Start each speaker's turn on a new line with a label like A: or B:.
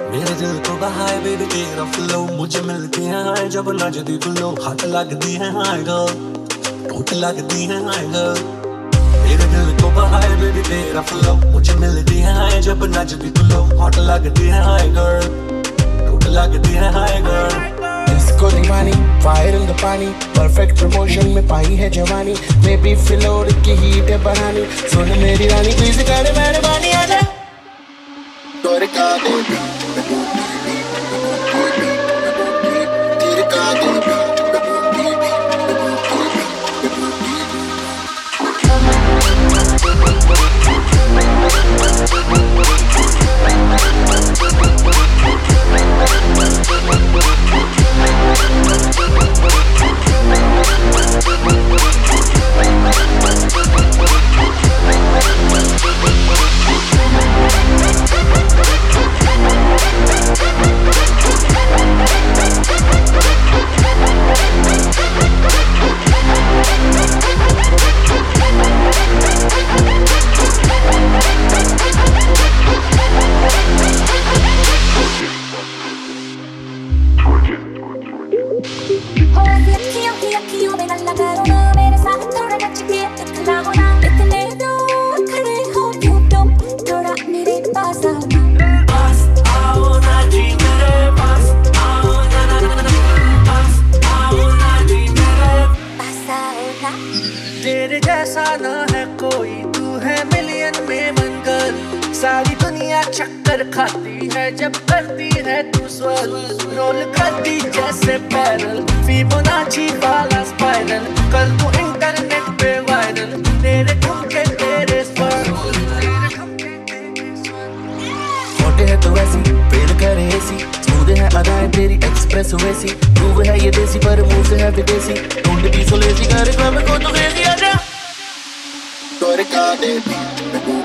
A: मेरे दिल को बहाए बेबी तेरा फ्लो, मुझे मिलती है हाय जब नजदी फ्लो, हाथ लगदी है हाय गर्ल, टूट लगदी है हाय गर्ल। मेरे दिल को बहाए बेबी तेरा फ्लो, मुझे मिलती है हाय जब नजदी फ्लो, हाथ लगदी है हाय गर्ल, टूट लगदी है हाय गर्ल।
B: इसको दीवानी फायर इन द पानी, परफेक्ट प्रमोशन में पाई है जवानी, बेबी फ्लोर की हीट है बढ़ानी, सुन मेरी रानी प्लीज कर मेहरबानी आजा तोरे का दे
C: तेरे जैसा ना है कोई, तू है मिलियन में बनकर, सारी दुनिया चक्कर खाती है जब करती है तू स्वर, रोल करती जैसे पैरल, फिबोनाची वाला स्पाइरल, कल तू इंटरनेट पे वायरल, तेरे ठुमके तेरे स्वर,
B: मोटे है तो वैसी फेल करे ऐसी, स्मूथ है अदाएं तेरी एक्सप्रेस वैसी, प्रूव है ये देसी पर मुंह से है विदेशी, ढूंढ भी सो लेसी कर क्लब को तो भेजी आजा तोरे का दे